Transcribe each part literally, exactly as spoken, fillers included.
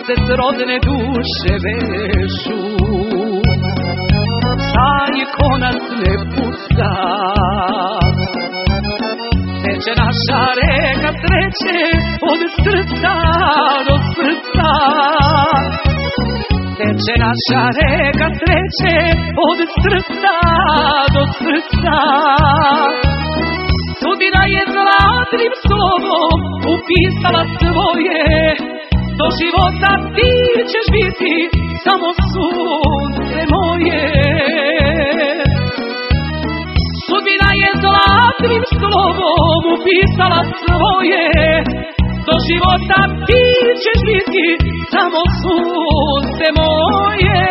se srodne duše vežu, taj konac ne puca. Teče naša reka sreće od srca do srca. Teče naša reka sreće od srca do srca. Sudbina je zlatnim slovom upisala svoje, do života ti ćeš biti samo sunce moje. Sudbina je zlatnim slovom upisala svoje, do života ti ćeš biti samo sunce moje.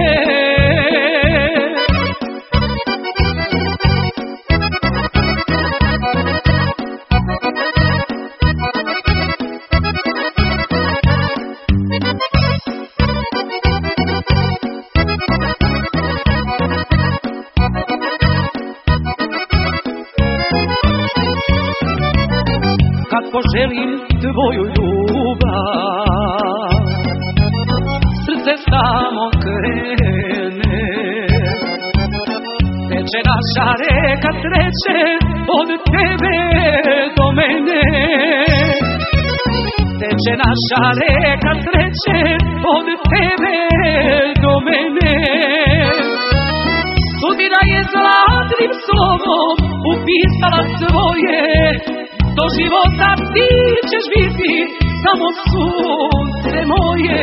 Kad poželim tvoju ljubav, srce samo krene. Teče naša reka sreće od tebe do mene. Teče naša reka sreće od tebe do mene. Sudbina je zlatnim slovom upisala svoje, do života ti ćeš biti samo sunce moje.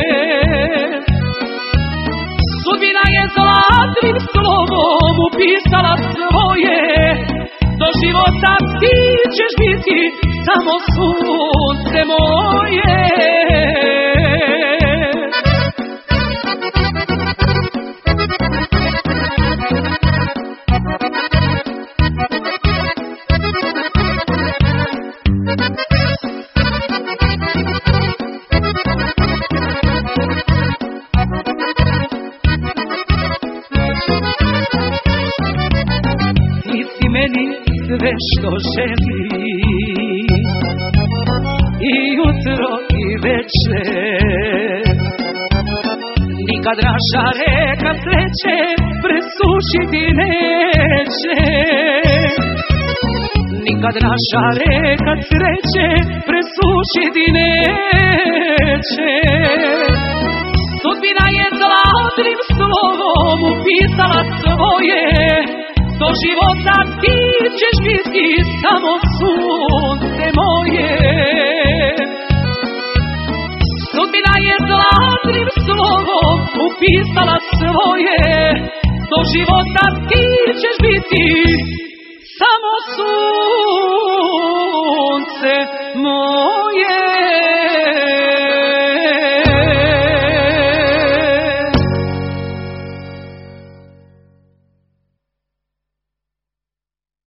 Sudbina je zlatnim slovom upisala svoje, do života ti ćeš biti samo sunce moje. Sve što želim, i jutro i večer, nikad naša reka sreće presušiti neće. Nikad naša reka sreće presušiti neće. Sudbina je zlatnim slovom upisala svoje, do života ti ćeš biti samo sunce moje. Sudbina je zlatnim slovom upisala svoje, do života ti ćeš biti samo sunce moje.